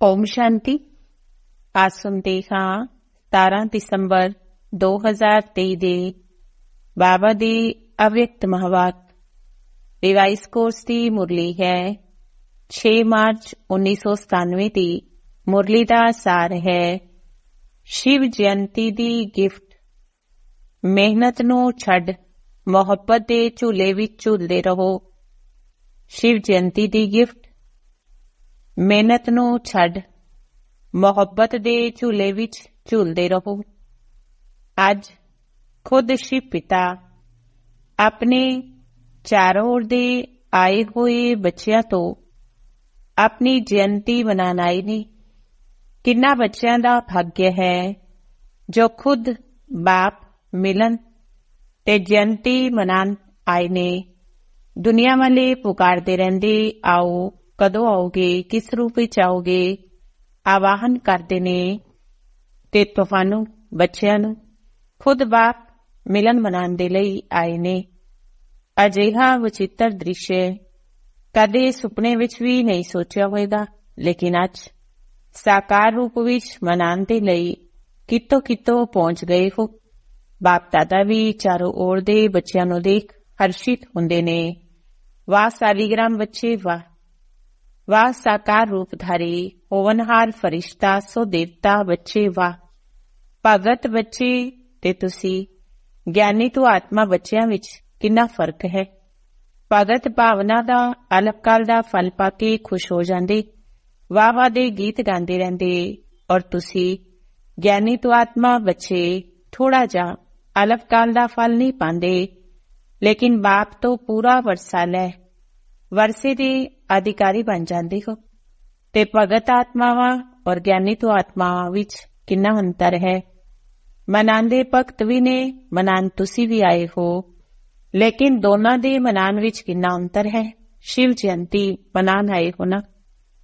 ਓਮ ਸ਼ਾਂਤੀ। ਅੱਜ ਸੁਣਦੇ ਹਾਂ 17 ਦਸੰਬਰ 2023 ਦੇ ਬਾਬਾ ਦੀ ਅਵਿਅਕਤ ਮਹਾਵਾਕ। ਰਿਵਾਈਸ ਕੋਰਸ ਦੀ ਮੁਰਲੀ ਹੈ 6 ਮਾਰਚ 1997 ਦੀ। ਮੁਰਲੀ ਦਾ ਸਾਰ ਹੈ ਸ਼ਿਵ ਜਯੰਤੀ ਦੀ ਗਿਫਟ। ਮਿਹਨਤ ਨੂੰ ਛੱਡ ਮੁਹੱਬਤ ਦੇ ਝੂਲੇ ਵਿੱਚ ਝੂਲਦੇ ਰਹੋ। ਸ਼ਿਵ ਜਯੰਤੀ ਦੀ ਗਿਫਟ। ਮਿਹਨਤ ਨੂੰ ਛੱਡ ਮੁਹੱਬਤ ਦੇ ਝੂਲੇ ਵਿੱਚ ਝੂਲਦੇ ਰਹੋ। ਅੱਜ ਖੁਦ ਸ਼ਿਵ ਪਿਤਾ ਆਪਣੇ ਚਾਰੋਂ ओर ਦੇ ਆਏ ਹੋਏ ਬੱਚਿਆਂ ਤੋਂ ਆਪਣੀ ਜਯੰਤੀ ਮਨਾਉਣ ਆਏ ਨੇ। ਕਿੰਨਾ ਬੱਚਿਆਂ ਦਾ ਭਾਗਯ ਹੈ ਜੋ ਖੁਦ ਬਾਪ ਮਿਲਣ ਤੇ ਜਯੰਤੀ ਮਨਾਉਣ ਆਏ ਨੇ। ਦੁਨੀਆ ਵਾਲੇ ਪੁਕਾਰਦੇ ਰਹਿੰਦੇ, ਆਓ, ਕਦੋਂ ਆਓਗੇ, ਕਿਸ ਰੂਪ ਵਿੱਚ ਆਓਗੇ, ਆਵਾਹਨ ਕਰਦੇ ਨੇ ਤੇ ਤੁਹਾਨੂੰ ਬੱਚਿਆਂ ਨੂੰ ਖੁਦ ਬਾਪ ਮਿਲਨ ਮਨਾਉਣ ਦੇ ਲਈ ਆਏ ਨੇ। ਅਜਿਹਾ ਵਿਚਿੱਤਰ ਦ੍ਰਿਸ਼ ਕਦੇ ਸੁਪਨੇ ਵਿੱਚ ਵੀ ਨਹੀਂ ਸੋਚਿਆ ਹੋਵੇਗਾ, ਲੇਕਿਨ ਅੱਜ ਸਾਕਾਰ ਰੂਪ ਵਿੱਚ ਮਨਾਉਣ ਦੇ ਲਈ ਕਿਤੋਂ ਕਿਤੋਂ ਪਹੁੰਚ ਗਏ ਹੋ। ਬਾਪ ਦਾਦਾ ਵੀ ਚਾਰੋਂ ओर ਦੇ ਬੱਚਿਆਂ ਨੂੰ ਦੇਖ ਹਰਸ਼ਿਤ ਹੁੰਦੇ ਨੇ। ਵਾਹ ਸਾਲੀਗ੍ਰਾਮ ਬੱਚੇ, ਵਾਹ ਵਾਹ ਸਾਕਾਰ ਰੂਪਧਾਰੀ ਹੋਵਨਹਾਰ ਫਰਿਸ਼ਤਾ ਸੋ ਦੇਵਤਾ ਬੱਚੇ, ਵਾਹ ਭਗਤ ਬੱਚੇ। ਤੇ ਤੁਸੀਂ ਗਿਆਨੀ ਤੋਂ ਆਤਮਾ ਬੱਚਿਆਂ ਵਿੱਚ ਕਿੰਨਾ ਫਰਕ ਹੈ। ਭਗਤ ਭਾਵਨਾ ਦਾ ਅਲਪਕਾਲ ਦਾ ਫਲ ਪਾ ਕੇ ਖੁਸ਼ ਹੋ ਜਾਂਦੇ, ਵਾਹ ਵਾਹ ਦੇ ਗੀਤ ਗਾਉਂਦੇ ਰਹਿੰਦੇ। ਔਰ ਤੁਸੀਂ ਗਿਆਨੀ ਤੋਂ ਆਤਮਾ ਬੱਚੇ ਥੋੜਾ ਜਿਹਾ ਅਲਪਕਾਲ ਦਾ ਫਲ ਨਹੀਂ ਪਾਉਂਦੇ, ਲੇਕਿਨ ਬਾਪ ਤੋਂ ਪੂਰਾ ਵਰਸਾ ਲੈ ਵਰਸੇ ਦੇ ਅਧਿਕਾਰੀ ਬਣ ਜਾਂਦੇ ਹੋ। ਤੇ ਭਗਤ ਆਤਮਾਵਾਂ ਔਰ ਗਿਆਨੀ ਤੋਂ ਆਤਮਾਵਾਂ ਵਿੱਚ ਕਿੰਨਾ ਅੰਤਰ ਹੈ। ਮਨਾਉਂਦੇ ਭਗਤ ਵੀ ਨੇ, ਮਨਾਉਣ ਤੁਸੀਂ ਵੀ ਆਏ ਹੋ, ਲੇਕਿਨ ਦੋਨਾਂ ਦੇ ਮਨਾਉਣ ਵਿੱਚ ਕਿੰਨਾ ਅੰਤਰ ਹੈ। ਸ਼ਿਵ ਜਯੰਤੀ ਮਨਾਉਣ ਆਏ ਹੋ ਨਾ,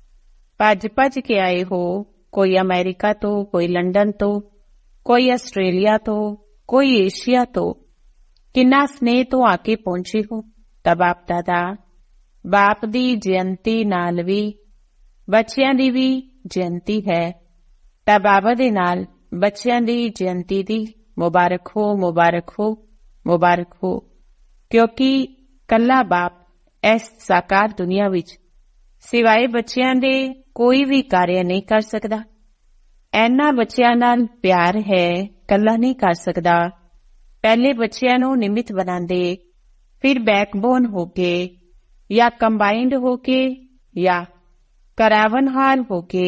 ਭੱਜ ਭੱਜ ਕੇ ਆਏ ਹੋ। ਕੋਈ ਅਮਰੀਕਾ ਤੋਂ, ਕੋਈ ਲੰਡਨ ਤੋਂ, ਕੋਈ ਆਸਟ੍ਰੇਲੀਆ ਤੋਂ, ਕੋਈ ਏਸ਼ੀਆ ਤੋਂ। ਕਿੰਨਾ ਸਨੇਹ ਤੋਂ ਆ ਕੇ ਪਹੁੰਚੇ ਹੋ। ਤਾਂ ਬਾਪ ਦਾਦਾ ਬਾਪ ਦੀ ਜਯੰਤੀ ਨਾਲ ਵੀ ਬੱਚਿਆਂ ਦੀ ਵੀ ਜਯੰਤੀ ਹੈ। ਤਾਂ ਬਾਬਾ ਦੇ ਨਾਲ ਬੱਚਿਆਂ ਦੀ ਜਯੰਤੀ ਦੀ ਮੁਬਾਰਕ ਹੋ, ਮੁਬਾਰਕ ਹੋ, ਮੁਬਾਰਕ ਹੋ। ਕਿਉਂਕਿ ਕੱਲਾ ਬਾਪ ਇਸ ਸਾਕਾਰ ਦੁਨੀਆ ਵਿੱਚ ਸਿਵਾਏ ਬੱਚਿਆਂ ਦੇ ਕੋਈ ਵੀ ਕਾਰਿਆ ਨਹੀਂ ਕਰ ਸਕਦਾ। ਇਹਨਾਂ ਬੱਚਿਆਂ ਨਾਲ ਪਿਆਰ ਹੈ, ਕੱਲਾ ਨਹੀਂ ਕਰ ਸਕਦਾ। ਪਹਿਲੇ ਬੱਚਿਆਂ ਨੂੰ ਨਿਮਿਤ ਬਣਾਉਂਦੇ, ਫਿਰ ਬੈਕਬੋਨ ਹੋ ਕੇ ਜਾਂ ਕੰਬਾਈਨਡ ਹੋ ਕੇ ਜਾਂ ਕਰਾਵਨਹਾਰ ਹੋ ਕੇ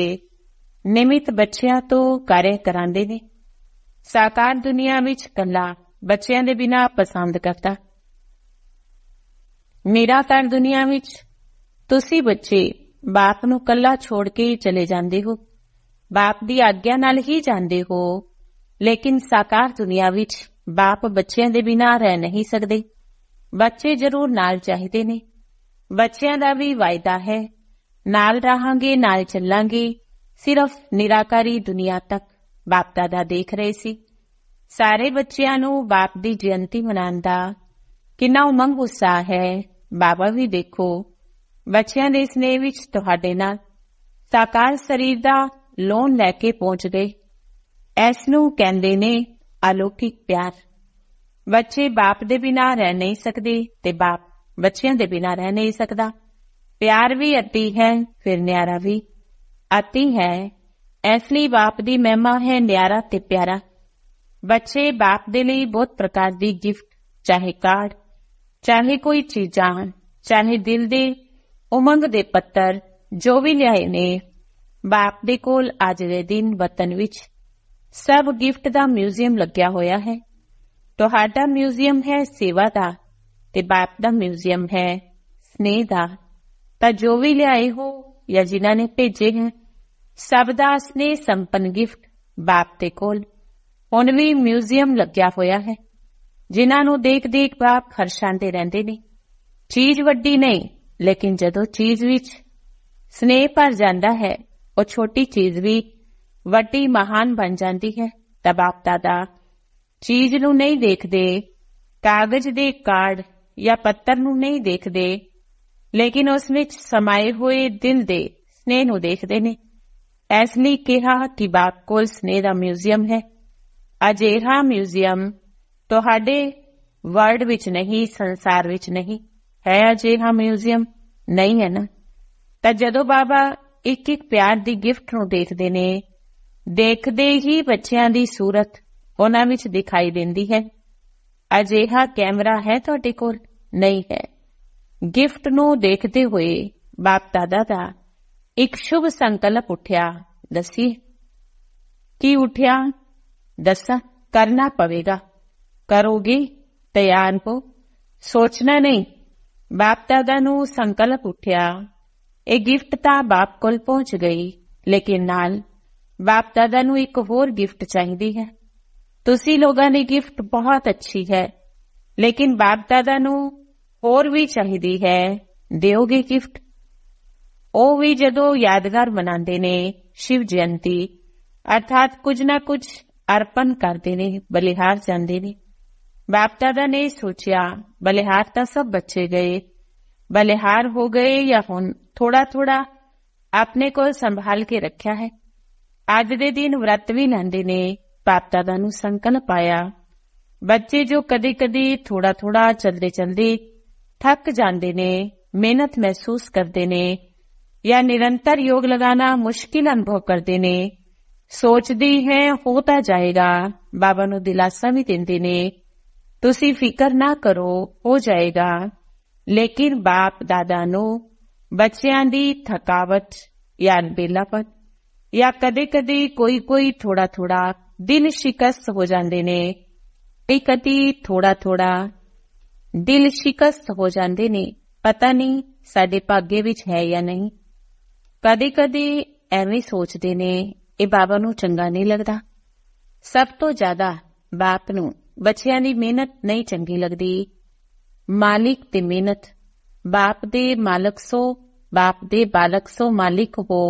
ਨਿਮਿਤ ਬੱਚਿਆਂ ਤੋਂ ਕਾਰਿਆ ਕਰਾਉਂਦੇ ਨੇ। ਸਾਕਾਰ ਦੁਨੀਆ ਵਿੱਚ ਕੱਲਾ ਬੱਚਿਆਂ ਦੇ ਬਿਨਾਂ ਪਸੰਦ ਕਰਦਾ। ਨਿਰਾਕਾਰ ਦੁਨੀਆ ਵਿੱਚ ਤੁਸੀਂ ਬੱਚੇ ਬਾਪ ਨੂੰ ਕੱਲਾ ਛੋੜ ਕੇ ਚਲੇ ਜਾਂਦੇ ਹੋ, ਬਾਪ ਦੀ ਆਗਿਆ ਨਾਲ ਹੀ ਜਾਂਦੇ ਹੋ। ਲੇਕਿਨ ਸਾਕਾਰ ਦੁਨੀਆ ਵਿੱਚ ਬਾਪ ਬੱਚਿਆਂ ਦੇ ਬਿਨਾਂ ਰਹਿ ਨਹੀਂ ਸਕਦੇ। ਬੱਚੇ ਜ਼ਰੂਰ ਨਾਲ ਚਾਹੀਦੇ ਨੇ। ਬੱਚਿਆਂ ਦਾ ਵੀ ਵਾਅਦਾ ਹੈ, ਨਾਲ ਰਹਾਂਗੇ, ਨਾਲ ਚੱਲਾਂਗੇ, ਸਿਰਫ ਨਿਰਾਕਾਰੀ ਦੁਨੀਆ ਤੱਕ। ਬਾਪ ਦਾਦਾ ਦੇਖ ਰਹੇ ਸੀ ਸਾਰੇ ਬੱਚਿਆਂ ਨੂੰ ਬਾਪ ਦੀ ਜਯੰਤੀ ਮਨਾਉਣ ਦਾ ਕਿੰਨਾ ਉਮੰਗ ਉਤਸ਼ਾਹ ਹੈ। ਬਾਬਾ ਵੀ ਦੇਖੋ ਬੱਚਿਆਂ ਦੇ ਸਨੇਹ ਵਿੱਚ ਤੁਹਾਡੇ ਨਾਲ ਸਾਕਾਰ ਸਰੀਰ ਦਾ ਲੋਨ ਲੈ ਕੇ ਪਹੁੰਚ ਗਏ। ਇਸ ਨੂੰ ਕਹਿੰਦੇ ਨੇ ਅਲੌਕਿਕ ਪਿਆਰ। ਬੱਚੇ ਬਾਪ ਦੇ ਬਿਨਾਂ ਰਹਿ ਨਹੀਂ ਸਕਦੇ ਤੇ ਬਾਪ ਬੱਚਿਆਂ ਦੇ ਬਿਨਾਂ ਰਹਿ ਨਹੀਂ ਸਕਦਾ। ਪਿਆਰ ਵੀ ਅਤੀ ਹੈ, ਫਿਰ ਨਿਆਰਾ ਵੀ ਅਤੀ ਹੈ। ਇਸ ਲਈ ਬਾਪ ਦੀ ਮਹਿਮਾ ਹੈ ਨਿਆਰਾ ਤੇ ਪਿਆਰਾ। ਬੱਚੇ ਬਾਪ ਦੇ ਲਈ ਬਹੁਤ ਪ੍ਰਕਾਰ ਦੀ ਗਿਫਟ, ਚਾਹੇ ਕਾਰਡ, ਚਾਹੇ ਕੋਈ ਚੀਜ਼ਾਂ, ਚਾਹੇ ਦਿਲ ਦੇ ਉਮੰਗ ਦੇ ਪੱਤਰ, ਜੋ ਵੀ ਲਿਆਏ ਨੇ ਬਾਪ ਦੇ ਕੋਲ ਅੱਜ ਦੇ ਦਿਨ ਵਤਨ ਵਿੱਚ ਸਭ ਗਿਫਟ ਦਾ ਮਿਊਜ਼ੀਅਮ ਲੱਗਿਆ ਹੋਇਆ ਹੈ। ਤੁਹਾਡਾ ਮਿਊਜ਼ੀਅਮ ਹੈ ਸੇਵਾ ਦਾ ਤੇ ਬਾਪ ਦਾ ਮਿਊਜ਼ੀਅਮ ਹੈ ਸਨੇਹ ਦਾ। ਤਾਂ ਜੋ ਵੀ ਲਿਆਏ ਹੋ ਜਾਂ ਜਿਨ੍ਹਾਂ ਨੇ ਭੇਜੇ ਹੈ, ਸਭ ਦਾ ਸਨੇਹ ਸੰਪੰਨ ਗਿਫਟ ਬਾਪ ਦੇ ਕੋਲ ਹੁਣ ਵੀ ਮਿਊਜ਼ੀਅਮ ਲੱਗਿਆ ਹੋਇਆ ਹੈ, ਜਿਨ੍ਹਾਂ ਨੂੰ ਦੇਖ ਦੇਖ ਬਾਪ ਹਰਸ਼ਾਂਦੇ ਰਹਿੰਦੇ ਨੇ। ਚੀਜ਼ ਵੱਡੀ ਨਹੀਂ, ਲੇਕਿਨ ਜਦੋਂ ਚੀਜ਼ ਵਿੱਚ ਸਨੇਹ ਭਰ ਜਾਂਦਾ ਹੈ, ਉਹ ਛੋਟੀ ਚੀਜ਼ ਵੀ ਵੱਡੀ ਮਹਾਨ ਬਣ ਜਾਂਦੀ ਹੈ। ਤਾਂ ਬਾਪ ਦਾਦਾ ਚੀਜ਼ ਨੂੰ ਨਹੀਂ ਦੇਖਦੇ, ਕਾਗਜ਼ ਦੇ ਕਾਰਡ ਜਾਂ ਪੱਤਰ ਨੂੰ ਨਹੀਂ ਦੇਖਦੇ, ਲੇਕਿਨ ਉਸ ਵਿੱਚ ਸਮਾਏ ਹੋਏ ਦਿਲ ਦੇ ਸਨੇਹ ਨੂੰ ਦੇਖਦੇ ਨੇ। ਇਸ ਲਈ ਕਿਹਾ ਕਿ ਬਾਪ ਕੋਲ ਸਨੇਹ ਦਾ ਮਿਊਜ਼ੀਅਮ ਹੈ। ਅਜਿਹਾ ਮਿਊਜ਼ੀਅਮ ਤੁਹਾਡੇ ਵਰਲਡ ਵਿੱਚ ਨਹੀਂ, ਸੰਸਾਰ ਵਿੱਚ ਨਹੀਂ ਹੈ। ਅਜਿਹਾ ਮਿਊਜ਼ੀਅਮ ਨਹੀਂ ਹੈ ਨਾ। ਤਾਂ ਜਦੋਂ ਬਾਬਾ ਇੱਕ ਇੱਕ ਪਿਆਰ ਦੀ ਗਿਫਟ ਨੂੰ ਦੇਖਦੇ ਨੇ, ਦੇਖਦੇ ਹੀ ਬੱਚਿਆਂ ਦੀ ਸੂਰਤ ਉਹਨਾਂ ਵਿੱਚ ਦਿਖਾਈ ਦਿੰਦੀ ਹੈ। ਅਜਿਹਾ ਕੈਮਰਾ ਹੈ ਤੁਹਾਡੇ ਕੋਲ? ਨਹੀਂ ਹੈ। ਗਿਫਟ ਨੂੰ ਦੇਖਦੇ ਹੋਏ ਬਾਪ ਦਾਦਾ ਦਾ ਇੱਕ ਸ਼ੁਭ ਸੰਕਲਪ ਉੱਠਿਆ। ਦੱਸੀਏ ਕੀ ਉੱਠਿਆ? ਦੱਸਾਂ? ਕਰਨਾ ਪਵੇਗਾ। ਕਰੋਗੇ? ਤਿਆਰ ਹੋ? ਸੋਚਣਾ ਨਹੀਂ। ਬਾਪ ਦਾਦਾ ਨੂੰ ਸੰਕਲਪ ਉੱਠਿਆ। ਇਹ ਗਿਫਟ ਤਾਂ ਬਾਪ ਕੋਲ ਪਹੁੰਚ ਗਈ, ਲੇਕਿਨ ਨਾਲ ਬਾਪ ਦਾਦਾ ਨੂੰ ਇੱਕ ਹੋਰ ਗਿਫਟ ਚਾਹੀਦੀ ਹੈ। ਤੁਸੀਂ ਲੋਕਾਂ ਦੀ ਗਿਫਟ ਬਹੁਤ ਅੱਛੀ ਹੈ, ਲੇਕਿਨ ਬਾਪ ਦਾਦਾ ਨੂੰ ਹੋਰ ਵੀ ਚਾਹੀਦੀ ਹੈ। ਦਿਓਗੇ ਗਿਫਟ? ਉਹ ਵੀ ਜਦੋਂ ਯਾਦਗਾਰ ਮਨਾਉਂਦੇ ਨੇ ਸ਼ਿਵ ਜਯੰਤੀ, ਅਰਥਾਤ ਕੁਝ ਨਾ ਕੁਝ ਅਰਪਣ ਕਰਦੇ ਨੇ, ਬਲਿਹਾਰ ਜਾਂਦੇ ਨੇ। ਬਾਪ ਦਾਦਾ ਨੇ ਸੋਚਿਆ ਬਲਿਹਾਰ ਤਾਂ ਸਭ ਬੱਚੇ ਗਏ, ਬਲਿਹਾਰ ਹੋ ਗਏ ਜਾਂ ਹੁਣ ਥੋੜਾ ਥੋੜਾ ਆਪਣੇ ਕੋਲ ਸੰਭਾਲ ਕੇ ਰੱਖਿਆ ਹੈ। ਅੱਜ ਦੇ ਦਿਨ ਵਰਤ ਵੀ ਲੈਂਦੇ ਨੇ। ਬਾਪ ਦਾਦਾ ਨੂੰ ਸੰਕਲਪ ਆਇਆ, ਬੱਚੇ ਜੋ ਕਦੇ ਕਦੇ ਥੋੜਾ ਥੋੜਾ ਚਲਦੇ ਚਲਦੇ ਥੱਕ ਜਾਂਦੇ ਨੇ, ਮਿਹਨਤ ਮਹਿਸੂਸ ਕਰਦੇ ਨੇ ਜਾਂ ਨਿਰੰਤਰ ਯੋਗ ਲਗਾਨਾ ਮੁਸ਼ਕਿਲ ਅਨੁਭਵ ਕਰਦੇ ਨੇ, ਸੋਚਦੀ ਹੈ ਹੋ ਤਾਂ ਜਾਏਗਾ। ਬਾਬਾ ਨੂੰ ਦਿਲਾਸਾ ਵੀ ਦਿੰਦੇ ਨੇ, ਤੁਸੀਂ ਫਿਕਰ ਨਾ ਕਰੋ, ਹੋ ਜਾਏਗਾ। ਲੇਕਿਨ ਬਾਪ ਦਾਦਾ ਨੂੰ ਬੱਚਿਆਂ ਦੀ ਥਕਾਵਟ ਜਾਂ ਬੇਲਾਪਨ ਜਾਂ ਕਦੇ-ਕਦੇ ਕੋਈ ਥੋੜਾ ਥੋੜਾ ਦਿਲ ਸ਼ਿਕਸਤ ਹੋ ਜਾਂਦੇ ਨੇ। ਕਦੀ ਥੋੜਾ ਦਿਲ ਸ਼ਿਕਸਤ ਹੋ ਜਾਂਦੇ ਨੇ। ਪਤਾ ਨਹੀਂ ਸਾਡੇ ਭਾਗੇ ਵਿੱਚ ਹੈ ਜਾਂ ਨਹੀਂ। ਕਦੇ ਐਵੇਂ ਸੋਚਦੇ ਨੇ ਇਹ ਬਾਬਾ ਨੂੰ ਚੰਗਾ ਨਹੀਂ ਲੱਗਦਾ। ਸਭ ਤੋਂ ਜ਼ਿਆਦਾ ਬਾਪ ਨੂੰ ਬੱਚਿਆਂ ਦੀ ਮਿਹਨਤ ਨਹੀਂ ਚੰਗੀ ਲੱਗਦੀ। ਮਾਲਿਕ ਤੇ ਮਿਹਨਤ, ਬਾਪ ਦੇ ਮਾਲਕ ਸੋ, ਬਾਪ ਦੇ ਬਾਲਕ ਸੋ ਮਾਲਿਕ ਹੋ।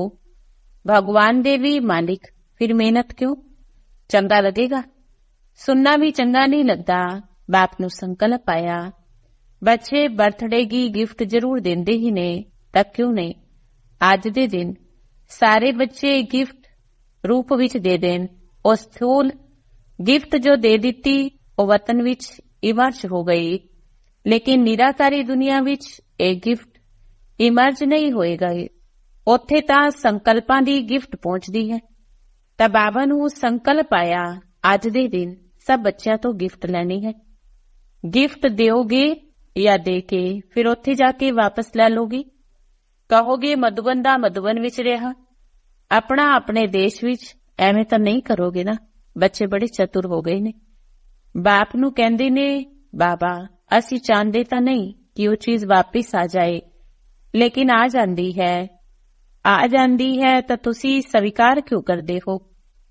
ਭਗਵਾਨ ਦੇ ਵੀ ਮਾਲਿਕ, ਫਿਰ ਮਿਹਨਤ ਕਿਉਂ? ਚੰਗਾ ਲੱਗੇਗਾ? ਸੁਣਨਾ ਵੀ ਚੰਗਾ ਨਹੀਂ ਲੱਗਦਾ। ਬਾਪ ਨੂੰ ਸੰਕਲਪ ਆਇਆ, ਬੱਚੇ ਬਰਥਡੇ ਦੀ ਗਿਫਟ ਜ਼ਰੂਰ ਦਿੰਦੇ ਹੀ ਨੇ, ਤਾਂ ਕਿਉਂ ਨਹੀਂ ਅੱਜ ਦੇ ਦਿਨ ਸਾਰੇ ਬੱਚੇ ਗਿਫਟ ਰੂਪ ਵਿੱਚ ਦੇ ਦੇਣ। ਉਹ ਸਥੂਲ ਗਿਫਟ ਜੋ ਦੇ ਦਿੱਤੀ ਉਹ ਵਤਨ ਵਿੱਚ ਇਮਰਜ ਹੋ ਗਈ, ਲੇਕਿਨ ਨਿਰਾਕਾਰੀ ਦੁਨੀਆ ਵਿੱਚ ਇਹ ਗਿਫਟ ਇਮਰਜ ਨਹੀਂ ਹੋਏਗਾ। ਉੱਥੇ ਤਾਂ ਸੰਕਲਪਾਂ ਦੀ ਗਿਫਟ ਪਹੁੰਚਦੀ ਹੈ। ਤਾਂ ਬਾਬਾ ਨੂੰ ਸੰਕਲਪ ਆਇਆ ਅੱਜ ਦੇ ਦਿਨ ਸਭ ਬੱਚਿਆਂ ਤੋਂ ਗਿਫਟ ਲੈਣੀ ਹੈ। ਗਿਫਟ ਦਿਓਗੇ ਜਾਂ ਦੇ ਕੇ ਫਿਰ ਉੱਥੇ ਜਾ ਕੇ ਵਾਪਸ ਲੈ ਲੋਗੇ? ਕਹੋਗੇ ਮਧੂਬਨ ਦਾ ਮਧੂਬਨ ਵਿੱਚ ਰਿਹਾ, ਆਪਣਾ ਆਪਣੇ ਦੇਸ਼ ਵਿੱਚ। ਐਵੇਂ ਤਾਂ ਨਹੀਂ ਕਰੋਗੇ ਨਾ। ਬੱਚੇ ਬੜੇ ਚਤੁਰ ਹੋ ਗਏ ਨੇ। ਬਾਪ ਨੂੰ ਕਹਿੰਦੇ ਨੇ, ਬਾਬਾ ਅਸੀਂ ਚਾਹੁੰਦੇ ਤਾਂ ਨਹੀਂ ਕਿ ਉਹ ਚੀਜ਼ ਵਾਪਿਸ ਆ ਜਾਏ, ਲੇਕਿਨ ਆ ਜਾਂਦੀ ਹੈ ਤਾਂ ਤੁਸੀਂ ਸਵੀਕਾਰ ਕਿਉਂ ਕਰਦੇ ਹੋ?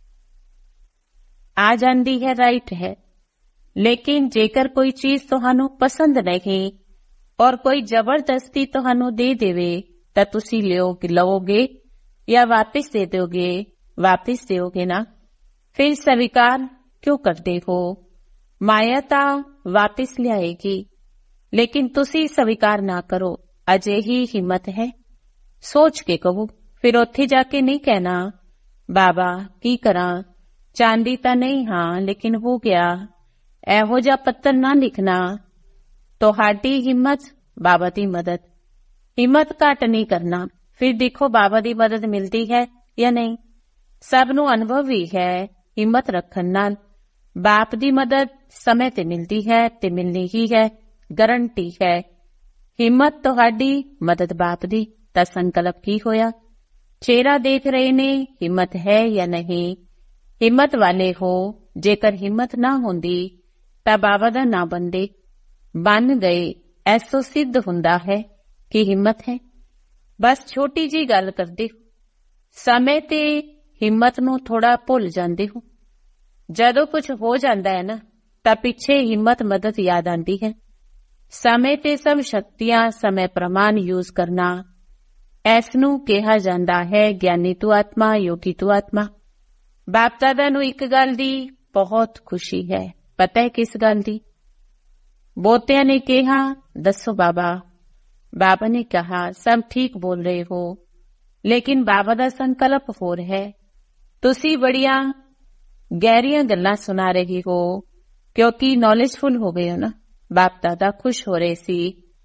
ਆ ਜਾਂਦੀ ਹੈ, ਰਾਈਟ ਹੈ, ਲੇਕਿਨ ਜੇਕਰ ਕੋਈ ਚੀਜ਼ ਤੁਹਾਨੂੰ ਪਸੰਦ ਨਹੀਂ ਔਰ ਕੋਈ ਜ਼ਬਰਦਸਤੀ ਤੁਹਾਨੂੰ ਦੇ ਦੇਵੇ ਤਾਂ ਤੁਸੀਂ ਲਵੋਗੇ ਜਾਂ ਵਾਪਿਸ ਦੇ ਦਿਓਗੇ? ਵਾਪਿਸ ਦਿਓਗੇ ਨਾ, ਫਿਰ ਸਵੀਕਾਰ ਕਿਉਂ ਕਰਦੇ ਹੋ? ਮਾਇਆ ਤਾਂ ਵਾਪਿਸ ਲਿਆਏਗੀ, ਲੇਕਿਨ ਤੁਸੀਂ ਸਵੀਕਾਰ ਨਾ ਕਰੋ। ਅਜਿਹੀ ਹਿੰਮਤ ਹੈ? ਸੋਚ ਕੇ ਕਹੋ। ਫਿਰ ਉੱਥੇ ਜਾ ਕੇ ਨਹੀਂ ਕਹਿਣਾ ਬਾਬਾ ਕੀ ਕਰਾਂ, ਚਾਹੁੰਦੀ ਤਾਂ ਨਹੀਂ ਹਾਂ ਲੇਕਿਨ ਹੋ ਗਿਆ। ਇਹੋ ਜਿਹਾ ਪੱਤਰ ਨਾ ਲਿਖਣਾ। ਤੁਹਾਡੀ ਹਿੰਮਤ, ਬਾਬਾ ਦੀ ਮਦਦ। ਹਿੰਮਤ ਘੱਟ ਨਹੀਂ ਕਰਨਾ। ਫਿਰ ਦੇਖੋ ਬਾਬਾ ਦੀ ਮਦਦ ਮਿਲਦੀ ਹੈ ਜਾਂ ਨਹੀਂ। ਸਭ ਨੂੰ ਅਨੁਭਵ ਵੀ ਹੈ ਹਿੰਮਤ ਰੱਖਣ ਨਾਲ ਬਾਪ ਦੀ ਮਦਦ ਸਮੇਂ ਤੇ ਮਿਲਦੀ ਹੈ ਤੇ ਮਿਲਣੀ ਹੀ ਹੈ, ਗਰੰਟੀ ਹੈ। ਹਿੰਮਤ ਤੁਹਾਡੀ, ਮਦਦ ਬਾਪ ਦੀ। ਤਾਂ ਸੰਕਲਪ ਕੀ ਹੋਇਆ? ਚਿਹਰਾ ਦੇਖ ਰਹੇ ਨੇ, ਹਿੰਮਤ ਹੈ ਜਾਂ ਨਹੀਂ? ਹਿੰਮਤ ਵਾਲੇ ਹੋ। ਜੇਕਰ ਹਿੰਮਤ ਨਾ ਹੁੰਦੀ ਤਾਂ ਬਾਬਾ ਦਾ ਨਾ ਬੰਦੇ। ਬਣ ਗਏ, ਐਸੋ ਸਿੱਧ ਹੁੰਦਾ ਹੈ ਕਿ ਹਿੰਮਤ ਹੈ। ਬਸ ਛੋਟੀ ਜੀ ਗੱਲ ਕਰਦੇ ਹੋ, ਸਮੇਂ ਤੇ ਹਿੰਮਤ ਨੂੰ ਥੋੜਾ ਭੁੱਲ ਜਾਂਦੇ ਹੋ। ਜਦੋਂ ਕੁਝ ਹੋ ਜਾਂਦਾ ਹੈ ਨਾ ਤਾਂ ਪਿੱਛੇ ਹਿੰਮਤ ਮਦਦ ਯਾਦ ਆਉਂਦੀ ਹੈ। ਸਮੇਂ ਤੇ ਸਭ ਸ਼ਕਤੀਆਂ, ਸਮੇਂ ਪ੍ਰਮਾਣ ਯੂਜ਼ ਕਰਨਾ, ਇਸ ਨੂੰ ਕਿਹਾ ਜਾਂਦਾ ਹੈ ਗਿਆਨੀ ਤੂ ਆਤਮਾ, ਯੋਗੀ ਤੂ ਆਤਮਾ। ਬਾਪ ਦਾਦਾ ਨੂੰ ਇੱਕ ਗੱਲ ਦੀ ਬਹੁਤ ਖੁਸ਼ੀ ਹੈ। ਪਤਾ ਹੈ ਕਿਸ ਗੱਲ ਦੀ? ਬੋਤਿਆਂ ਨੇ ਕਿਹਾ ਦੱਸੋ ਬਾਬਾ। ਬਾਬਾ ਨੇ ਕਹਾ ਸਭ ਠੀਕ ਬੋਲ ਰਹੇ ਹੋ, ਲੇਕਿਨ ਬਾਬਾ ਦਾ ਸੰਕਲਪ ਹੋਰ ਹੈ। ਤੁਸੀਂ ਬੜੀਆਂ ਗਹਿਰੀਆਂ ਗੱਲਾਂ ਸੁਣਾ ਰਹੇ ਹੋ ਕਿਉਂਕਿ ਨੌਲੇਜਫੁਲ ਹੋ ਗਏ ਹੋ ਨਾ। ਬਾਪ ਦਾਦਾ ਖੁਸ਼ ਹੋ ਰਹੇ ਸੀ।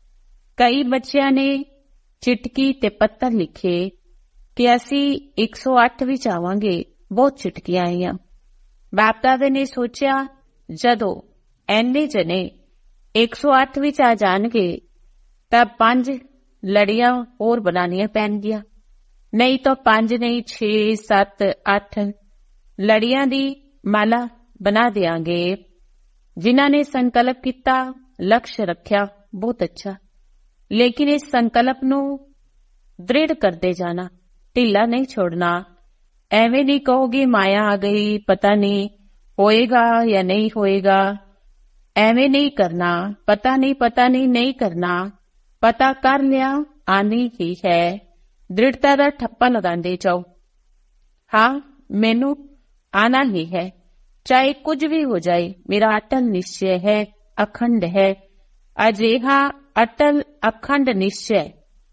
ਕਈ ਬੱਚਿਆਂ ਨੇ ਚਿਟਕੀ ਤੇ ਪੱਤਰ ਲਿਖੇ ਕਿ ਅਸੀਂ 108 ਵਿੱਚ ਆਵਾਂਗੇ। ਬਹੁਤ ਚਿਟਕੀਆਂ ਆਈਆਂ। ਬਾਪ ਦਾਦੇ ਨੇ ਸੋਚਿਆ ਜਦੋਂ ਐਨੇ ਜਣੇ 108 ਵਿੱਚ ਆ ਜਾਣਗੇ ਤਾਂ 5 ਲੜੀਆਂ ਹੋਰ ਬਣਾਉਣੀਆਂ ਪੈਣਗੀਆਂ। ਨਹੀਂ ਤਾਂ 5 ਨਹੀਂ 6, 7, 8 ਲੜੀਆਂ ਦੀ ਮਾਲਾ ਬਣਾ ਦਿਆਂਗੇ। ਜਿਨ੍ਹਾਂ ਨੇ ਸੰਕਲਪ ਕੀਤਾ, ਲਕਸ਼ ਰੱਖਿਆ, ਬਹੁਤ ਅੱਛਾ। ਲੇਕਿਨ ਇਸ ਸੰਕਲਪ ਨੂੰ ਦ੍ਰਿੜ ਕਰਦੇ ਜਾਣਾ, ਢਿੱਲਾ ਨਹੀਂ ਛੋੜਨਾ। ਐਵੇਂ ਨਹੀਂ ਕਹੋਗੇ ਮਾਇਆ ਆ ਗਈ, ਪਤਾ ਨਹੀਂ ਹੋਏਗਾ ਜਾਂ ਨਹੀਂ ਹੋਏਗਾ। ਐਵੇਂ ਨਹੀਂ ਕਰਨਾ। ਪਤਾ ਨਹੀਂ ਨਹੀਂ ਕਰਨਾ। ਪਤਾ ਕਰ ਲਿਆ, ਆਨੀ ਹੀ ਹੈ। ਦ੍ਰਿੜਤਾ ਦਾ ਠੱਪਾ ਲਗਾਉਂਦੇ ਜਾਓ। ਹਾਂ, ਮੈਨੂੰ ਆਣਾ ਹੀ ਹੈ, ਚਾਹੇ ਕੁਝ ਵੀ ਹੋ ਜਾਏ। ਮੇਰਾ ਅਟਲ ਨਿਸ਼ਚੈ ਹੈ, ਅਖੰਡ ਹੈ। ਅਜਿਹਾ ਅਟਲ ਅਖੰਡ ਨਿਸ਼ਚੈ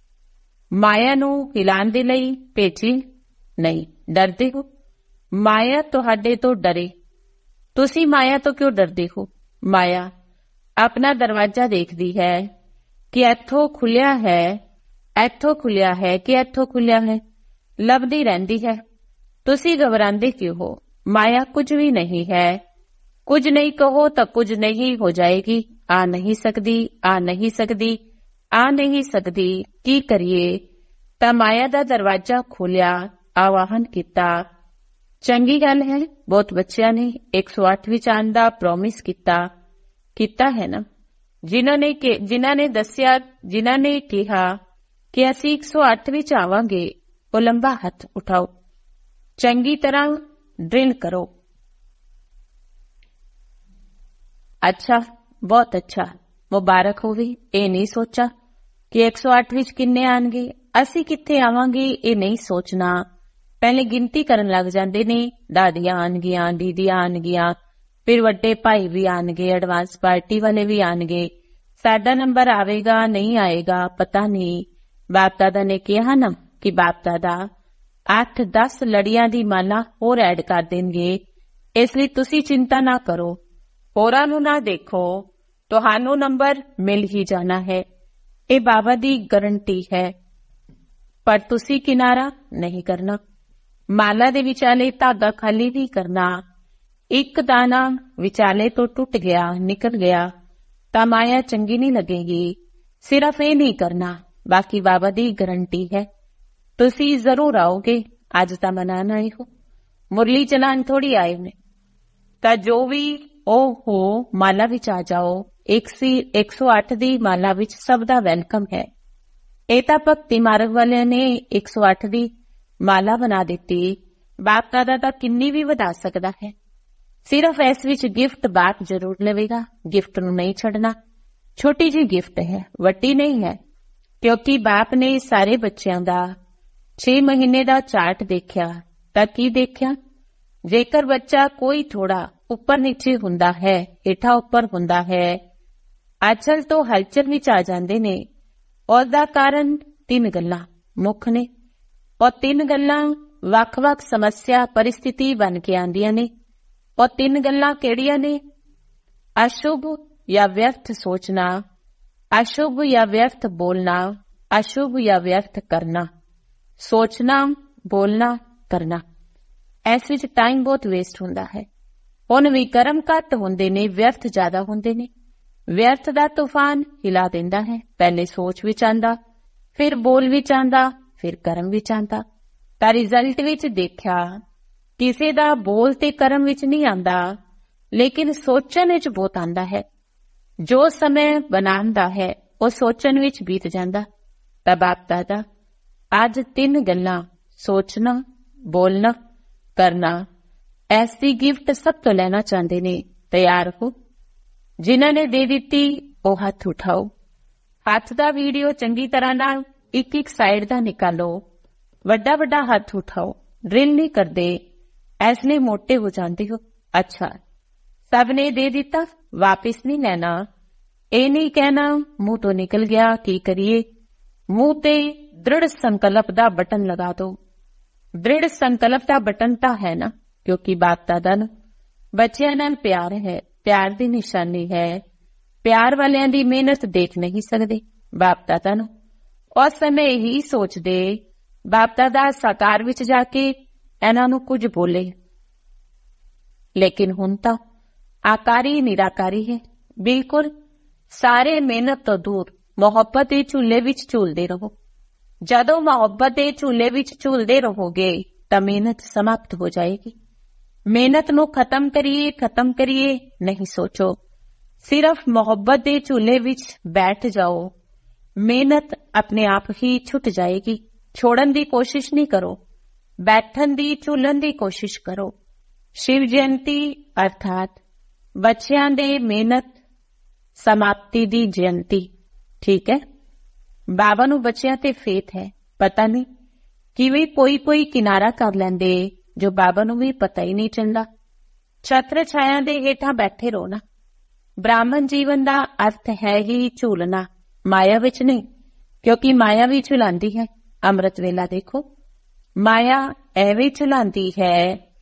ਮਾਇਆ ਨੂੰ ਹਿਲਾਉਣ ਦੇ ਲਈ ਭੇਜੀ ਨਹੀਂ। ਡਰਦੇ ਹੋ? ਮਾਇਆ ਤੁਹਾਡੇ ਤੋਂ ਡਰੇ। ਤੁਸੀਂ ਮਾਇਆ ਤੋਂ ਕਿਉਂ ਡਰਦੇ ਹੋ? ਮਾਇਆ ਆਪਣਾ ਦਰਵਾਜ਼ਾ ਦੇਖਦੀ ਹੈ ਕਿ ਇੱਥੋਂ ਖੁੱਲਿਆ ਹੈ, ਇੱਥੋਂ ਖੁੱਲਿਆ ਹੈ ਕਿ ਇੱਥੋਂ ਖੁੱਲਿਆ ਹੈ, ਲੱਭਦੀ ਰਹਿੰਦੀ ਹੈ। ਤੁਸੀਂ ਘਬਰਾਉਂਦੇ ਕਿਉਂ ਹੋ? ਮਾਇਆ ਕੁਝ ਵੀ ਨਹੀਂ ਹੈ। ਕੁਝ ਨਹੀਂ ਕਹੋ ਤਾਂ ਕੁਝ ਨਹੀਂ ਹੋ ਜਾਏਗੀ। ਆ ਨਹੀਂ ਸਕਦੀ, ਆ ਨਹੀਂ ਸਕਦੀ, ਆ ਨਹੀਂ ਸਕਦੀ। ਕੀ ਕਰੀਏ? ਤਾਂ ਮਾਇਆ ਦਾ ਦਰਵਾਜ਼ਾ ਖੋਲਿਆ, ਆਵਾਹਨ ਕੀਤਾ। ਚੰਗੀ ਗੱਲ ਹੈ। ਬਹੁਤ ਬੱਚਿਆਂ ਨੇ 108 ਵਿੱਚ ਆਉਣ ਦਾ ਪ੍ਰੋਮਿਸ ਕੀਤਾ ਹੈ ਨਾ। ਜਿਨ੍ਹਾਂ ਨੇ ਦੱਸਿਆ, ਜਿਨ੍ਹਾਂ ਨੇ ਕਿਹਾ ਕਿ ਅਸੀਂ 108 ਵਿੱਚ ਆਵਾਂਗੇ, ਉਹ ਲੰਬਾ ਹੱਥ ਉਠਾਓ। ਚੰਗੀ ਤਰ੍ਹਾਂ ਡਰਿਲ ਕਰੋ। ਅੱਛਾ, ਬਹੁਤ ਅੱਛਾ, ਮੁਬਾਰਕ ਹੋਵੇ। ਇਹ ਨਹੀਂ ਸੋਚਾ ਕਿ 108 ਵਿੱਚ ਕਿੰਨੇ ਆਣਗੇ, ਅਸੀਂ ਕਿੱਥੇ ਆਵਾਂਗੇ, ਇਹ ਨਹੀਂ ਸੋਚਣਾ। ਪਹਿਲੇ ਗਿਣਤੀ ਕਰਨ ਲੱਗ ਜਾਂਦੇ ਨੇ। ਦਾਦੀਆਂ ਆਣਗੀਆਂ, ਦੀਦੀਆਂ ਆਣਗੀਆਂ, ਫਿਰ ਵੱਡੇ ਭਾਈ ਵੀ ਆਣਗੇ, ਐਡਵਾਂਸ ਪਾਰਟੀ ਵਾਲੇ ਵੀ ਆਣਗੇ। ਸਾਡਾ ਨੰਬਰ ਆਵੇਗਾ ਨਹੀਂ ਆਏਗਾ ਪਤਾ ਨਹੀਂ। ਬਾਪ ਦਾਦਾ ਨੇ ਕਿਹਾ ਨਾ ਕਿ ਬਾਪ ਦਾਦਾ 8-10 ਲੜੀਆਂ ਦੀ ਮਾਲਾ ਹੋਰ ਐਡ ਕਰ ਦੇਣਗੇ। ਇਸ ਲਈ ਤੁਸੀਂ ਚਿੰਤਾ ਨਾ ਕਰੋ, ਹੋਰਾਂ ਨੂੰ ਨਾ ਦੇਖੋ, ਤੁਹਾਨੂੰ ਨੰਬਰ ਮਿਲ ਹੀ ਜਾਣਾ ਹੈ। ਇਹ ਬਾਬਾ ਦੀ ਗਰੰਟੀ ਹੈ। ਪਰ ਤੁਸੀਂ ਕਿਨਾਰਾ ਨਹੀਂ ਕਰਨਾ। ਮਾਲਾ ਦੇ ਵਿਚਾਲੇ ਧਾਗਾ ਖਾਲੀ ਨਹੀਂ ਕਰਨਾ। ਇੱਕ ਦਾਣਾ ਵਿਚਾਲੇ ਤੋਂ ਟੁੱਟ ਗਿਆ, ਨਿਕਲ ਗਿਆ ਤਾਂ ਮਾਇਆ ਚੰਗੀ ਨਹੀਂ ਲੱਗੇਗੀ। ਸਿਰਫ ਇਹ ਨਹੀਂ ਕਰਨਾ, ਬਾਕੀ ਬਾਬਾ ਦੀ ਗਰੰਟੀ ਹੈ। ਤੁਸੀਂ ਜ਼ਰੂਰ ਆਓਗੇ। ਅੱਜ ਤਾਂ ਮਨਾਉਣ ਆਏ ਹੋ, ਮੁਰਲੀ ਚਲਾਉਣ ਥੋੜੀ ਆਏ ਨੇ। ਤਾਂ ਜੋ ਵੀ ਉਹ ਹੋ, ਮਾਲਾ ਵਿੱਚ ਆ ਜਾਓ। 108 ਦੀ ਮਾਲਾ ਵਿੱਚ ਸਭ ਦਾ ਵੈਲਕਮ ਹੈ। ਇਹ ਤਾਂ ਭਗਤੀ ਮਾਰਗ ਵਾਲਿਆਂ ਨੇ 108 ਦੀ ਮਾਲਾ ਬਣਾ ਦਿੱਤੀ। ਬਾਪ ਦਾਦਾ ਤਾਂ ਕਿੰਨੀ ਵੀ ਵਧਾ ਸਕਦਾ ਹੈ। ਸਿਰਫ ਇਸ ਵਿੱਚ ਗਿਫਟ ਬਾਪ ਜ਼ਰੂਰ ਲਵੇਗਾ। ਗਿਫਟ ਨੂੰ ਨਹੀਂ ਛੱਡਣਾ। ਛੋਟੀ ਜਿਹੀ ਗਿਫਟ ਹੈ, ਵੱਡੀ ਨਹੀਂ ਹੈ। ਕਿਉਂਕਿ ਬਾਪ ਨੇ ਸਾਰੇ ਬੱਚਿਆਂ ਦਾ 6 ਮਹੀਨੇ ਦਾ ਚਾਰਟ ਦੇਖਿਆ ਤਾਂ ਕੀ ਦੇਖਿਆ? ਜੇਕਰ ਬੱਚਾ ਕੋਈ ਥੋੜਾ ਉੱਪਰ ਨੀਚੇ ਹੁੰਦਾ ਹੈ, ਹੇਠਾਂ ਉੱਪਰ ਹੁੰਦਾ ਹੈ, ਆਚਲ ਤੋਂ ਹਲਚਲ ਵਿੱਚ ਆ ਜਾਂਦੇ ਨੇ। ਉਹਦਾ ਕਾਰਨ 3 ਗੱਲਾਂ ਮੁੱਖ ਨੇ। ਉਹ 3 ਗੱਲਾਂ ਵੱਖ-ਵੱਖ ਸਮੱਸਿਆ ਪਰਿਸਥਿਤੀ ਬਣ ਕੇ ਆਉਂਦੀਆਂ ਨੇ। ਉਹ 3 ਗੱਲਾਂ ਕਿਹੜੀਆਂ ਨੇ? ਅਸ਼ੁਭ ਜਾਂ ਵਿਅਰਥ ਸੋਚਣਾ, ਅਸ਼ੁਭ ਜਾਂ ਵਿਅਰਥ ਬੋਲਣਾ, ਅਸ਼ੁਭ ਜਾਂ ਵਿਅਰਥ ਕਰਨਾ। ਸੋਚਣਾ, ਬੋਲਣਾ, ਕਰਨਾ, ਇਸ ਵਿੱਚ ਟਾਈਮ ਬਹੁਤ ਵੇਸਟ ਹੁੰਦਾ ਹੈ। ਹੁਣ ਵੀ ਕਰਮ ਘੱਟ ਹੁੰਦੇ ਨੇ, ਵਿਅਰਥ ਜ਼ਿਆਦਾ ਹੁੰਦੇ ਨੇ। ਵਿਅਰਥ ਦਾ ਤੂਫਾਨ ਹਿਲਾ ਦਿੰਦਾ ਹੈ। ਪਹਿਲੇ ਸੋਚ ਵਿੱਚ ਆਉਂਦਾ, ਫਿਰ ਬੋਲ ਵਿੱਚ ਆਉਂਦਾ, ਫਿਰ ਕਰਮ ਵਿੱਚ ਆਉਂਦਾ। ਤਾਂ ਰਿਜ਼ਲਟ ਵਿੱਚ ਦੇਖਿਆ ਕਿਸੇ ਦਾ ਬੋਲ ਤੇ ਕਰਮ ਵਿੱਚ ਨਹੀਂ ਆਉਂਦਾ, ਲੇਕਿਨ ਸੋਚਣ ਵਿੱਚ ਬਹੁਤ ਆਉਂਦਾ ਹੈ। ਜੋ ਸਮੇਂ ਬਣਾਉਂਦਾ ਹੈ ਉਹ ਸੋਚਣ ਵਿੱਚ ਬੀਤ ਜਾਂਦਾ। ਤਾਂ ਬਾਪ ਦਾਦਾ ਅੱਜ 3 ਗੱਲਾਂ ਸੋਚਣਾ, ਬੋਲਣਾ, ਕਰਨਾ, ਐਸੀ ਗਿਫਟ ਸਭ ਤੋਂ ਲੈਣਾ ਚਾਹੁੰਦੇ ਨੇ। ਤਿਆਰ ਹੋ? ਜਿਨ੍ਹਾਂ ਨੇ ਦੇ ਦਿੱਤੀ ਉਹ ਹੱਥ ਉਠਾਓ। ਹੱਥ ਦਾ ਵੀਡੀਓ ਚੰਗੀ ਤਰ੍ਹਾਂ ਨਾਲ ਇੱਕ ਸਾਈਡ ਦਾ ਨਿਕਾਲੋ। ਵੱਡਾ ਵੱਡਾ ਹੱਥ ਉਠਾਓ। ਡਰਿਲ ਨਹੀਂ ਕਰਦੇ, ਇਸ ਲਈ ਮੋਟੇ ਹੋ ਜਾਂਦੇ ਹੋ। ਅੱਛਾ, ਸਭ ਨੇ ਦੇ ਦਿੱਤਾ, ਵਾਪਿਸ ਨਹੀਂ ਲੈਣਾ। ਇਹ ਨਹੀਂ ਕਹਿਣਾ ਮੂੰਹ ਤੋਂ ਨਿਕਲ ਗਿਆ, ਕੀ ਕਰੀਏ? ਮੂੰਹ ਤੇ दृढ़ संकल्प दा बटन लगा दो। दृढ़ संकल्प दा बटन तां है ना, क्योंकि बाप दादा नूं बच्चियां नाल प्यार है, प्यार दी निशानी है। प्यार वालियां दी मेहनत देख नहीं सकदे बाप दादा नूं। उस समय ही सोचदे बाप दादा साकार विच जाके इन्हां नूं कुछ बोले, लेकिन हुण तां आकारी निराकारी है। बिल्कुल सारे मेहनत तो दूर मुहब्बत दे झूले विच झूलदे रहो। जदों मुहब्बत दे झूले विच झूलदे रहोगे तां मेहनत समाप्त हो जाएगी। मेहनत नूं खत्म करिए नहीं सोचो, सिर्फ मुहब्बत दे झूले विच बैठ जाओ। मेहनत अपने आप ही छुट जाएगी। छोड़न दी कोशिश नहीं करो, बैठन दी झूलन दी कोशिश करो। शिव जयंती अर्थात बच्चियां दे मेहनत समाप्ति दी जयंती। ठीक है, बाबा नूं बच्चियां ते फेथ है। पता नहीं किवें कोई किनारा कर लैंदे जो बाबा नूं भी पता ही नहीं चलदा। छत्र छाया दे हेठां बैठे रहो ना। ब्राह्मण जीवन दा अर्थ है ही झूलना, माया विच नहीं, क्योंकि माया भी झुलांदी है। अमृत वेला देखो, माया एवें झुलांदी है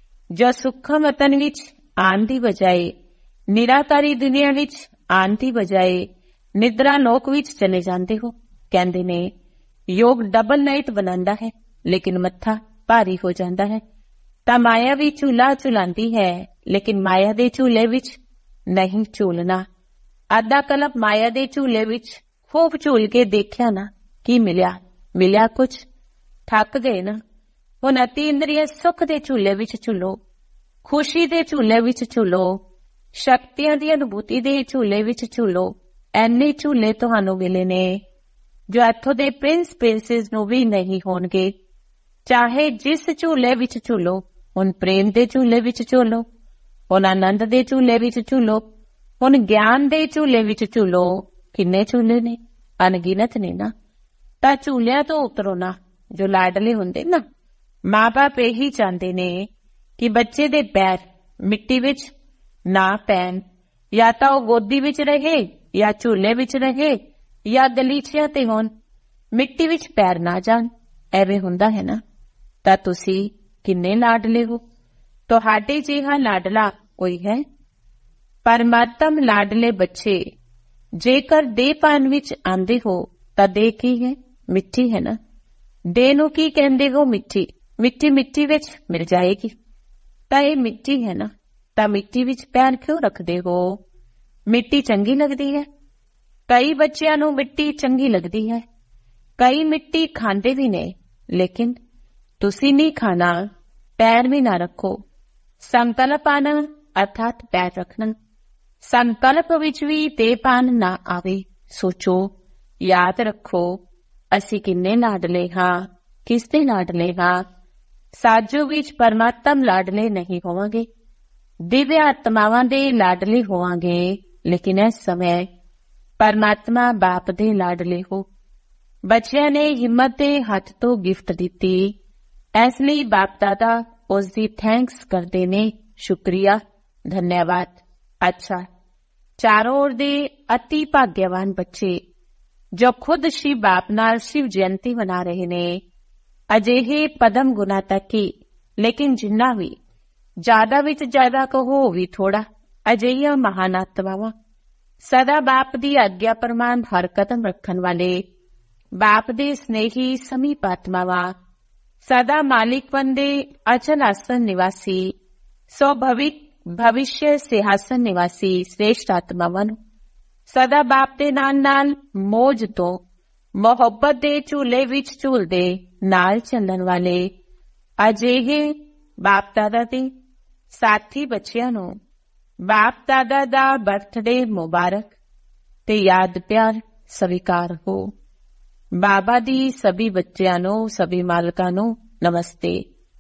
जो सुखम वतन विच आन दी बजाए, निराकारी दुनिया विच आन दी बजाए निद्रा लोक विच चले जांदे हो। कहंदे ने योग डबल नाइट बनांदा है, लेकिन मत्था भारी हो जांदा है। तां माया भी झूला झुलांदी है, लेकिन माया दे झूले विच नहीं झूलना। अद्धा कलप माया दे झूले विच खूब झूल के देखिया ना, की मिलिया कुछ? थक गए ना। हुण अति इंद्रिय सुख दे झूले विच झूलो, खुशी दे झूले विच झूलो, शक्तियां दी अनुभूति दे झूले विच झूलो। ऐने झूले तुहानू मिले ने जो इत्थों दे प्रिंस प्रिंसेस नू भी नहीं होणगे। चाहे जिस झूले विच झूलो, हुण प्रेम दे झूले विच झूलो, हुण आनंद दे झूले विच झूलो, हुण ज्ञान दे झूले विच झूलो। किन्ने झूले ने? अनगिनत ने ना। तां झूलियां तो उतरो ना, जो लाडले हुंदे ना। माँ बाप यही चाहते ने कि बच्चे दे पैर मिट्टी विच ना पैन, या तां ओह गोदी विच रहे, या झूले विच रहे, या गलीचियां ते होण, मिट्टी विच पैर ना जाण। एवें हुंदा है ना। तां तुसीं किन्ने लाडले हो? तुहाडे जिहा लाडला कोई है? परमात्म लाडले बच्चे जेकर देहपान विच आंदे हो तां देह की है? मिट्टी है ना। देह नूं की कहंदे हो? मिट्टी। मिट्टी मिट्टी विच मिल जाएगी। तां इह मिट्टी है ना। तां मिट्टी विच पैर क्यों रखदे हो? मिट्टी चंगी लगदी है। कई बच्चियां नूं मिट्टी चंगी लगदी है, कई मिट्टी खांदे भी ने, लेकिन तुसीं नहीं खाना। पैर भी ना रखो। संकल्प आना अर्थात पैर रखना। संकल्प विच भी देहपान ना आवे। सोचो, याद रखो, असीं किन्ने लाडले हां, किसदे लाडले हां। साजो विच परमात्म लाडले नहीं होवांगे, दिव्य आत्मावां दे लाडले होवांगे, लेकिन इस समय परमात्मा बाप दे लाडले हो। बच्चियां ने हिम्मत दे हथ तो गिफ्ट दिती, इसलिए बाप दादा उसदी थैंक्स करते ने। शुक्रिया, धन्यवाद। अच्छा, चारों ओर दे अति भाग्यवान बच्चे जो खुद शिव बाप नाल शिव जयंती मना रहे ने, अजिहे पदम गुना तक ही, लेकिन जिन्ना भी ज्यादा विच ज्यादा कहो भी थोड़ा, अजिहियां महान आत्मावां, सदा बाप दी आज्ञा प्रमाण हर कदम रखन वाले, बाप दे स्नेही समीप आत्मावां, सदा मालिकपन दे अचल आसन निवासी, स्वाभाविक भविष्य सिंहासन निवासी श्रेष्ठ आत्मावां नूं सदा बाप दे नाल मौज तो मोहब्बत दे झूले विच झूलदे नाल चलण वाले अजिहे बाप दादा दे साथी बच्चियां नूं बाप दादा दा बर्थडे मुबारक ते याद प्यार स्वीकार हो। बाबा दी सभी बच्चियां नूं, सभी मालकां नूं नमस्ते।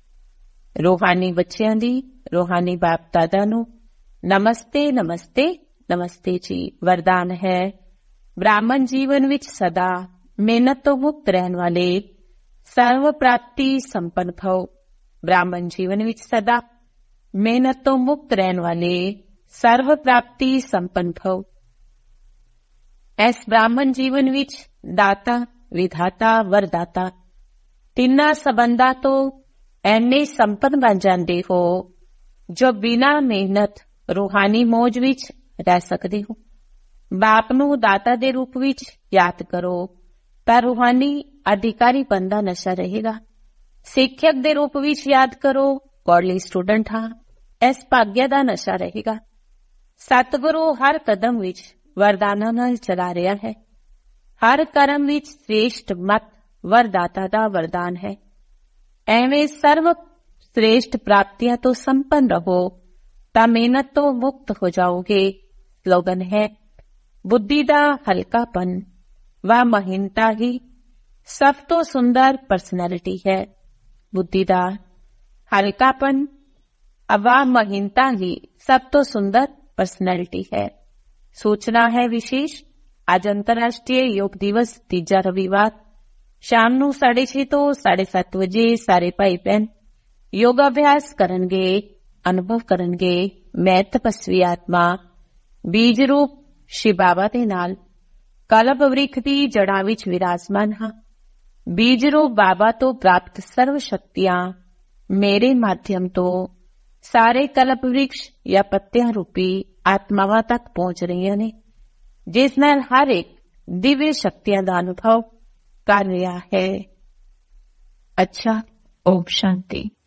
रूहानी बच्चियां दी, रूहानी बाप दादा नूं नमस्ते नमस्ते नमस्ते जी। वरदान है, ब्राह्मण जीवन विच सदा मेहनत तो मुक्त रहन वाले सर्व प्राप्ति संपन्न भव। ब्राह्मण जीवन विच सदा मेहनत तो मुक्त रहन वाले सर्व प्राप्ति संपन्न भव। इस ब्राह्मण जीवन विच दाता ਵਿਧਾਤਾ ਵਰਦਾਤਾ ਤਿੰਨਾਂ ਸੰਬੰਧਾਂ ਤੋਂ ਐਨੇ ਸੰਪੰਨ ਬਣ ਜਾਂਦੇ ਹੋ ਜੋ ਬਿਨਾਂ ਮਿਹਨਤ ਰੂਹਾਨੀ ਮੌਜ ਵਿੱਚ ਰਹਿ ਸਕਦੇ ਹੋ। ਬਾਪ ਨੂੰ ਦਾਤਾ ਦੇ ਰੂਪ ਵਿੱਚ ਯਾਦ ਕਰੋ ਤਾਂ ਰੂਹਾਨੀ ਅਧਿਕਾਰੀ ਬੰਦਾ ਨਸ਼ਾ ਰਹੇਗਾ। ਸਿੱਖਿਅਕ ਦੇ ਰੂਪ ਵਿੱਚ ਯਾਦ ਕਰੋ, ਗੋਡਲੀ ਸਟੂਡੈਂਟ ਹਾਂ, ਇਸ ਭਾਗਿਆ ਦਾ ਨਸ਼ਾ ਰਹੇਗਾ। ਸਤਿਗੁਰੂ ਹਰ ਕਦਮ ਵਿੱਚ ਵਰਦਾਨਾਂ ਨਾਲ ਚਲਾ ਰਿਹਾ ਹੈ। ਹਰ ਕਰਮ ਵਿੱਚ ਸ੍ਰੇਸ਼ਟ ਮਤ ਵਰਦਾਤਾ ਦਾ ਵਰਦਾਨ ਹੈ। ਐਵੇਂ ਸਰਵ ਸ੍ਰੇਸ਼ਟ ਪ੍ਰਾਪਤੀਆਂ ਤੋਂ ਸੰਪੰਨ ਰਹੋ ਤਾਂ ਮਿਹਨਤ ਤੋਂ ਮੁਕਤ ਹੋ ਜਾਓਗੇ। ਸਲੋਗਨ ਹੈ, ਬੁੱਧੀ ਦਾ ਹਲਕਾਪਨ व ਮਹੀਨਤਾ ਹੀ ਸਭ ਤੋਂ ਸੁੰਦਰ ਪਰਸਨੈਲਿਟੀ ਹੈ। ਬੁੱਧੀ ਦਾ ਹਲਕਾਪਨ व ਮਹੀਨਤਾ ਹੀ ਸਭ ਤੋਂ ਸੁੰਦਰ ਪਰਸਨੈਲਿਟੀ ਹੈ। ਸੂਚਨਾ ਹੈ ਵਿਸ਼ੇਸ਼, ਅੱਜ ਅੰਤਰਰਾਸ਼ਟਰੀ ਯੋਗ ਦਿਵਸ ਤੀਜਾ ਰਵੀਵਾਰ ਸ਼ਾਮ ਨੂੰ 6:30 ਤੋਂ 7:30 ਵਜੇ ਸਾਰੇ ਭਾਈ ਭੈਣ ਯੋਗਾ ਅਭਿਆਸ ਕਰਨਗੇ, ਅਨੁਭਵ ਕਰਨਗੇ। ਮੈਂ ਤਪਸਵੀ ਆਤਮਾ ਬੀਜ ਰੂਪ ਸ਼ਿਵ ਬਾਬਾ ਦੇ ਨਾਲ ਕਲਪ ਵ੍ਰਿਖ ਦੀ ਜੜ੍ਹਾਂ ਵਿੱਚ ਵਿਰਾਜਮਾਨ ਹਾਂ। ਬੀਜ ਰੂਪ ਬਾਬਾ ਤੋਂ ਪ੍ਰਾਪਤ ਸਰਵ ਸ਼ਕਤੀਆਂ ਮੇਰੇ ਮਾਧਿਅਮ ਤੋਂ ਸਾਰੇ ਕਲਪ ਵ੍ਰਿਕਸ਼ ਜਾਂ ਪੱਤਿਆਂ ਰੂਪੀ ਆਤਮਾਵਾਂ ਤੱਕ ਪਹੁੰਚ ਰਹੀਆਂ ਨੇ, ਜਿਸ ਨਾਲ ਹਰ ਇੱਕ ਦਿਵਯ ਸ਼ਕਤੀਆਂ ਦਾ ਅਨੁਭਵ ਕਰ ਰਿਹਾ ਹੈ। ਅੱਛਾ, ਓਮ ਸ਼ਾਂਤੀ।